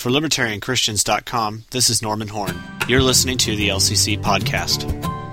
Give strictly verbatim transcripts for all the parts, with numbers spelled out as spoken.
For Libertarian Christians dot com, this is Norman Horn. You're listening to the L C C Podcast.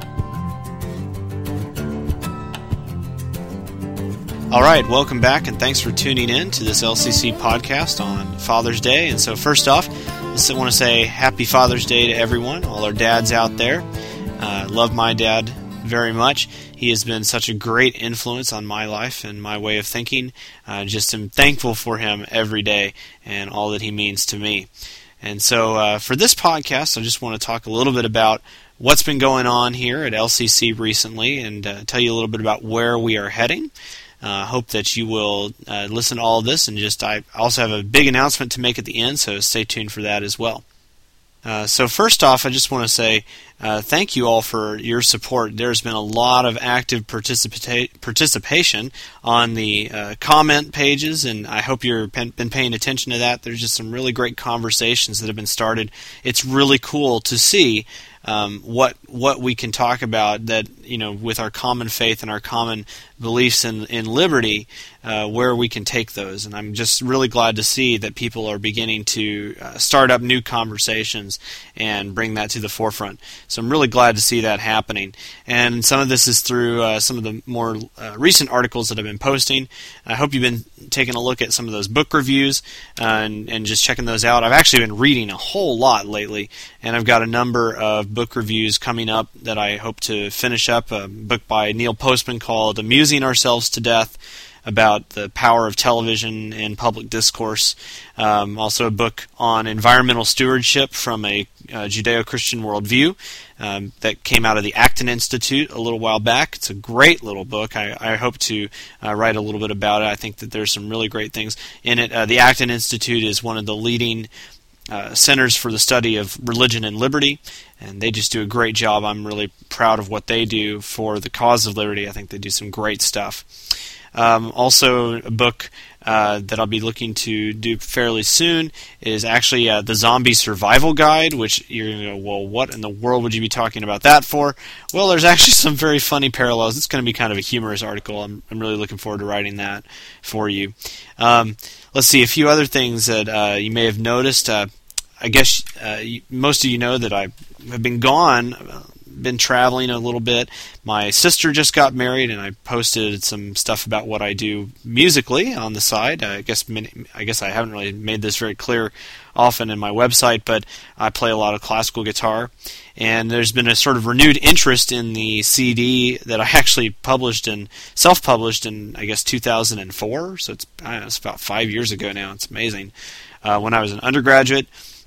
All right, welcome back, and thanks for tuning in to this L C C Podcast on Father's Day. And so first off, I want to say Happy Father's Day to everyone, all our dads out there. I uh, love my dad very much. He has been such a great influence on my life and my way of thinking. I uh, just am thankful for him every day and all that he means to me. And so uh, for this podcast, I just want to talk a little bit about what's been going on here at L C C recently and uh, tell you a little bit about where we are heading. I uh, hope that you will uh, listen to all of this, and just I also have a big announcement to make at the end, so stay tuned for that as well. Uh, so first off, I just want to say uh, thank you all for your support. There's been a lot of active participa- participation on the uh, comment pages, and I hope you've been paying attention to that. There's just some really great conversations that have been started. It's really cool to see um, what what we can talk about that, you know, with our common faith and our common beliefs in, in liberty, uh, where we can take those. And I'm just really glad to see that people are beginning to uh, start up new conversations and bring that to the forefront. So I'm really glad to see that happening. And some of this is through uh, some of the more uh, recent articles that I've been posting. I hope you've been taking a look at some of those book reviews uh, and, and just checking those out. I've actually been reading a whole lot lately, and I've got a number of book reviews coming up that I hope to finish up. A book by Neil Postman called Amusing Ourselves to Death, about the power of television and public discourse. Um, also a book on environmental stewardship from a uh, Judeo-Christian worldview um, that came out of the Acton Institute a little while back. It's a great little book. I, I hope to uh, write a little bit about it. I think that there's some really great things in it. Uh, the Acton Institute is one of the leading Uh, centers for the study of religion and liberty, and they just do a great job. I'm really proud of what they do for the cause of liberty. I think they do some great stuff. Um, also, a book uh, that I'll be looking to do fairly soon is actually uh, the Zombie Survival Guide, which you're going to go, well, what in the world would you be talking about that for? Well, there's actually some very funny parallels. It's going to be kind of a humorous article. I'm, I'm really looking forward to writing that for you. Um, let's see, a few other things that uh, you may have noticed. Uh, I guess uh, most of you know that I have been gone, uh, been traveling a little bit. My sister just got married, and I posted some stuff about what I do musically on the side. I guess many, I guess I haven't really made this very clear often in my website, but I play a lot of classical guitar, and there's been a sort of renewed interest in the C D that I actually published and self-published in, I guess, two thousand four. So it's, I don't know, it's about five years ago now. It's amazing. Uh, when I was an undergraduate.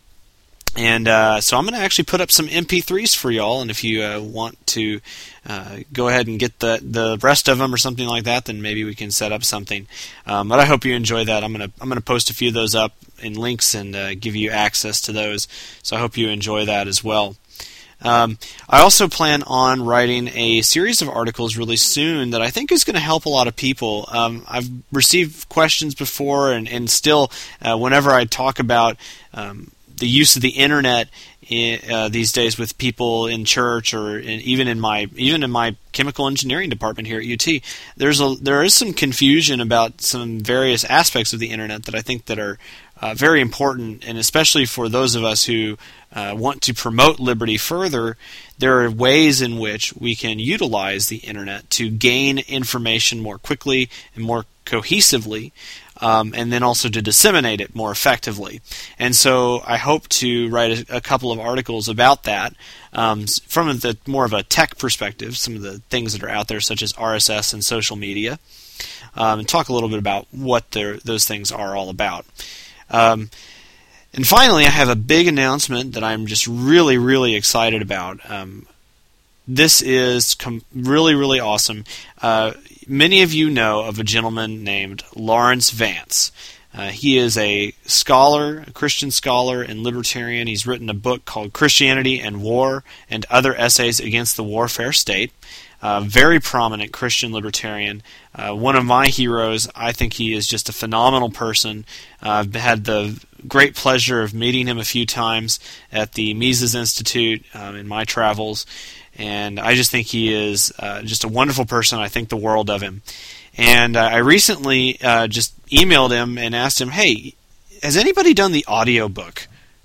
And uh, so I'm going to actually put up some M P threes for y'all, and if you uh, want to uh, go ahead and get the the rest of them or something like that, then maybe we can set up something. Um, but I hope you enjoy that. I'm going to I'm going to post a few of those up in links and uh, give you access to those. So I hope you enjoy that as well. Um, I also plan on writing a series of articles really soon that I think is going to help a lot of people. Um, I've received questions before, and, and still, uh, whenever I talk about um, the use of the internet in, uh, these days with people in church, or in, even in my even in my chemical engineering department here at U T, there's a there is some confusion about some various aspects of the internet that I think that are uh, very important, and especially for those of us who uh, want to promote liberty further. There are ways in which we can utilize the internet to gain information more quickly and more cohesively. Um, and then also to disseminate it more effectively. And so I hope to write a, a couple of articles about that um, from the more of a tech perspective, some of the things that are out there such as R S S and social media, um, and talk a little bit about what those things are all about. Um, and finally, I have a big announcement that I'm just really, really excited about. Um, this is com- really, really awesome. Uh, Many of you know of a gentleman named Lawrence Vance. Uh, he is a scholar, a Christian scholar and libertarian. He's written a book called Christianity and War and Other Essays Against the Warfare State. Uh, very prominent Christian libertarian. Uh, one of my heroes. I think he is just a phenomenal person. Uh, I've had the great pleasure of meeting him a few times at the Mises Institute um, in my travels. And I just think he is uh, just a wonderful person. I think the world of him. And uh, I recently uh, just emailed him and asked him, hey, has anybody done the audio book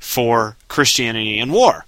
for Christianity and War?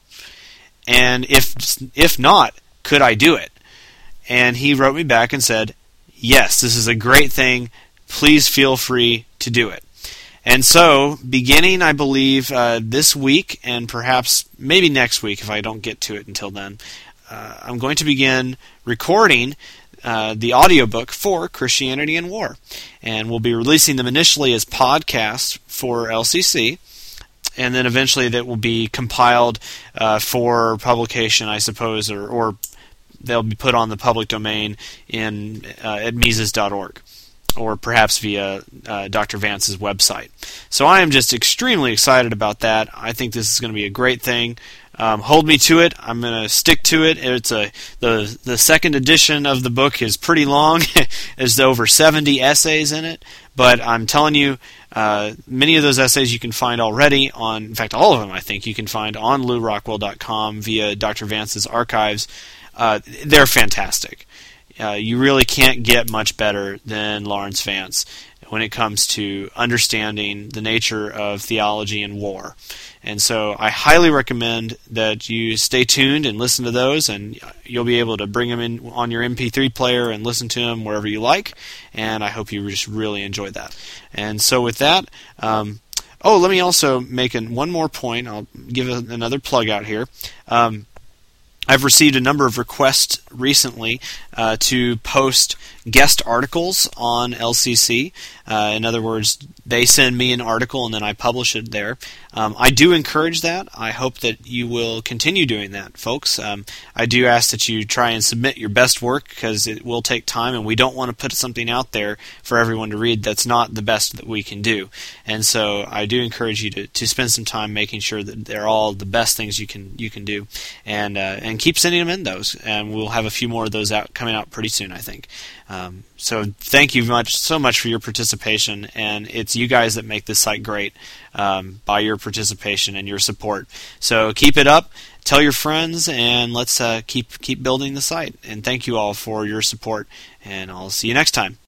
And if if not, could I do it? And he wrote me back and said, yes, this is a great thing. Please feel free to do it. And so, beginning, I believe, uh, this week, and perhaps maybe next week if I don't get to it until then, uh, I'm going to begin recording uh, the audiobook for Christianity and War. And we'll be releasing them initially as podcasts for L C C, and then eventually that will be compiled uh, for publication, I suppose, or, or they'll be put on the public domain in uh, at Mises dot org. Or perhaps via uh, Doctor Vance's website. So I am just extremely excited about that. I think this is going to be a great thing. Um, hold me to it. I'm going to stick to it. It's a the the second edition of the book is pretty long. There's over seventy essays in it. But I'm telling you, uh, many of those essays you can find already on, in fact, all of them I think you can find on Lew Rockwell dot com via Doctor Vance's archives. Uh, they're fantastic. Uh, you really can't get much better than Lawrence Vance when it comes to understanding the nature of theology and war. And so I highly recommend that you stay tuned and listen to those, and you'll be able to bring them in on your M P three player and listen to them wherever you like, and I hope you just really enjoy that. And so with that, um, oh, let me also make an, one more point. I'll give a, another plug out here. Um, I've received a number of requests recently uh, to post guest articles on L C C. Uh, in other words, they send me an article and then I publish it there. Um, I do encourage that. I hope that you will continue doing that, folks. Um, I do ask that you try and submit your best work because it will take time, and we don't want to put something out there for everyone to read that's not the best that we can do. And so I do encourage you to, to spend some time making sure that they're all the best things you can you can do, and uh, and keep sending them in those. And we'll have a few more of those out coming out pretty soon, I think. Um, so thank you much so much for your participation, and it's you guys that make this site great um, by your participation and your support. So keep it up, tell your friends, and let's uh, keep keep building the site. And thank you all for your support, and I'll see you next time.